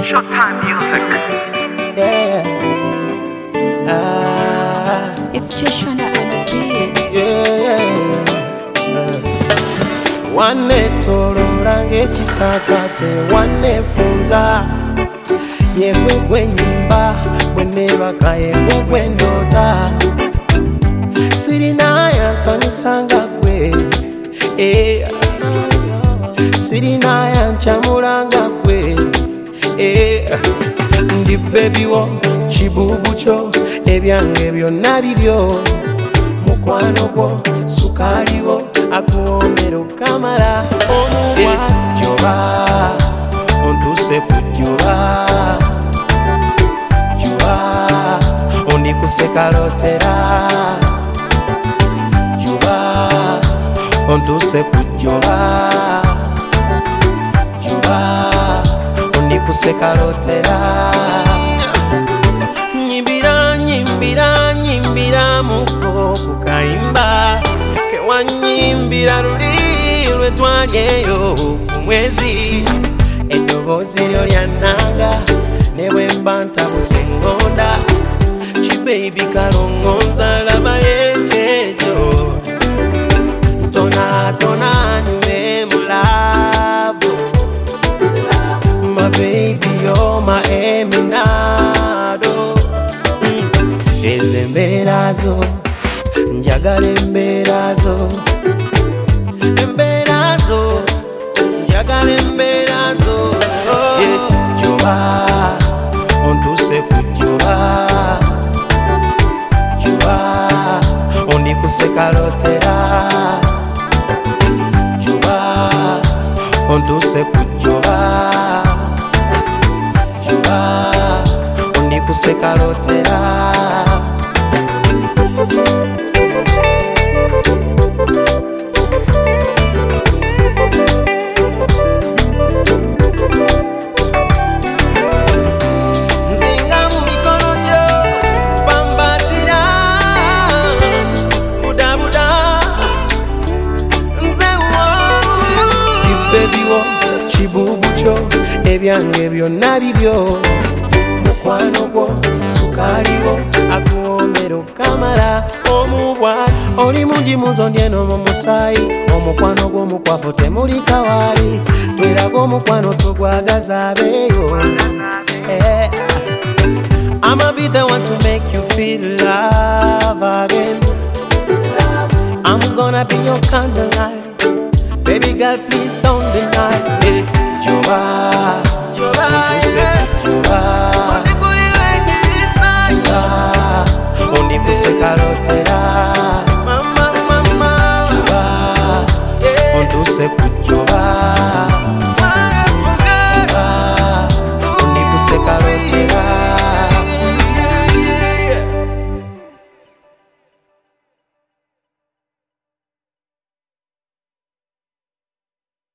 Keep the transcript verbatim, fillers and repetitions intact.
Showtime music. Yeah. Ah. It's Joshua on the beat. Yeah. Wanne tolola ng'ekisakate wanne funza yegwe gwe nyimba bwe neebaka yegwe gwe ndoota sirina yansanyusa nga gwe eh. Sirina yanchamula nga gwe eh. Ndi baby wo kibubu kyo ebyange byonna bibyo mukwano gwo sukaali wo akuwoomera okamala omukwati joba ontuse ku juba juba ondikusekalotera juba ontuse ku juba juba ondikusekalotera nyimbira nyimbira nyimbira muko kukayimba kewanyimbira luli lwe twalyeyo ku mwezi eddoboozi lyo lyannanga ne bwe mba ntabuse ngonda kibebi kalongonza labayo ekyejo ntonatona nyume mulavu my baby you're my eminado ezo embeera zo njagala embeera zo embeera zo njagala embeera zo juba ontuse ku juba juba ondikusekalotera juba ontuse ku juba juba ondikusekalotera kibubu kyo ebyange byonna bibyo mukwano gwo sukaali wo akuwoomera okamala omubwati oli mungi muzondyeno mu musaayi omukwano gw'omukwafu temuli kawaali tweraga omukwano tugwagaza abeeyo eh. I'ma be the one to make you feel love again. I'm gonna be your candlelight. Baby girl, please don't deny it. Juba, Juba, Juba, Juba, ondikusekalotera, Mama, Mama, Juba, ontuse ku Juba.